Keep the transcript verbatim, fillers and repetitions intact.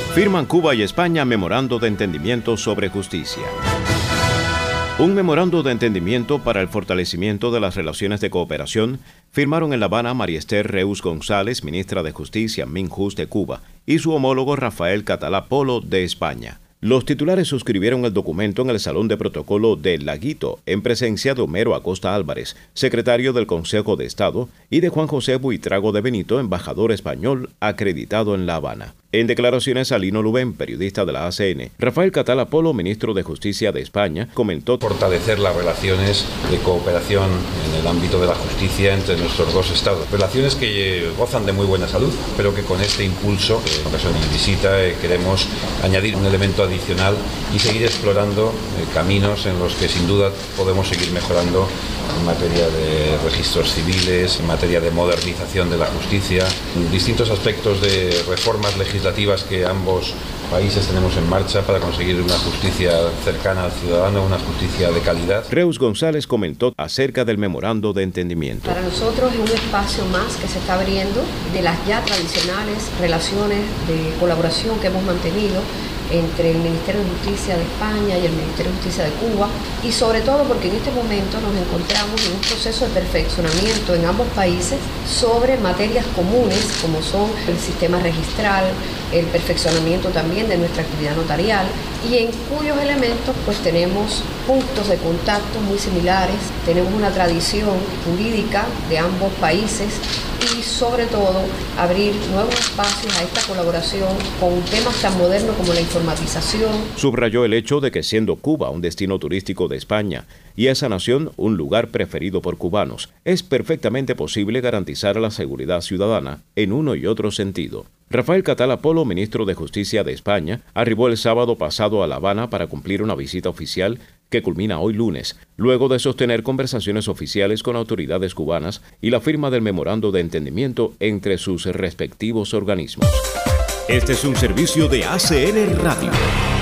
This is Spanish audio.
Firman Cuba y España memorando de entendimiento sobre justicia. Un memorando de entendimiento para el fortalecimiento de las relaciones de cooperación firmaron en La Habana María Esther Reus González, ministra de Justicia Minjust de Cuba, y su homólogo Rafael Catalá Polo de España. Los titulares suscribieron el documento en el Salón de Protocolo de Laguito, en presencia de Homero Acosta Álvarez, secretario del Consejo de Estado, y de Juan José Buitrago de Benito, embajador español acreditado en La Habana. En declaraciones a Lino Lubén, periodista de la A C N, Rafael Catalá Polo, ministro de Justicia de España, comentó: fortalecer las relaciones de cooperación en el ámbito de la justicia entre nuestros dos estados. Relaciones que gozan de muy buena salud, pero que con este impulso, en ocasión de mi visita, eh, queremos añadir un elemento adicional y seguir explorando eh, caminos en los que sin duda podemos seguir mejorando en materia de registros civiles, en materia de modernización de la justicia, en distintos aspectos de reformas legislativas que ambos países tenemos en marcha para conseguir una justicia cercana al ciudadano, una justicia de calidad. Reus González comentó acerca del memorando de entendimiento. Para nosotros es un espacio más que se está abriendo de las ya tradicionales relaciones de colaboración que hemos mantenido entre el Ministerio de Justicia de España y el Ministerio de Justicia de Cuba, y sobre todo porque en este momento nos encontramos en un proceso de perfeccionamiento en ambos países sobre materias comunes como son el sistema registral, el perfeccionamiento también de nuestra actividad notarial, y en cuyos elementos pues tenemos puntos de contacto muy similares, tenemos una tradición jurídica de ambos países y sobre todo abrir nuevos espacios a esta colaboración con temas tan modernos como la informatización. Subrayó el hecho de que siendo Cuba un destino turístico de España y esa nación un lugar preferido por cubanos, es perfectamente posible garantizar la seguridad ciudadana en uno y otro sentido. Rafael Catalá Polo, ministro de Justicia de España, arribó el sábado pasado a La Habana para cumplir una visita oficial que culmina hoy lunes, luego de sostener conversaciones oficiales con autoridades cubanas y la firma del memorando de entendimiento entre sus respectivos organismos. Este es un servicio de A C N Radio.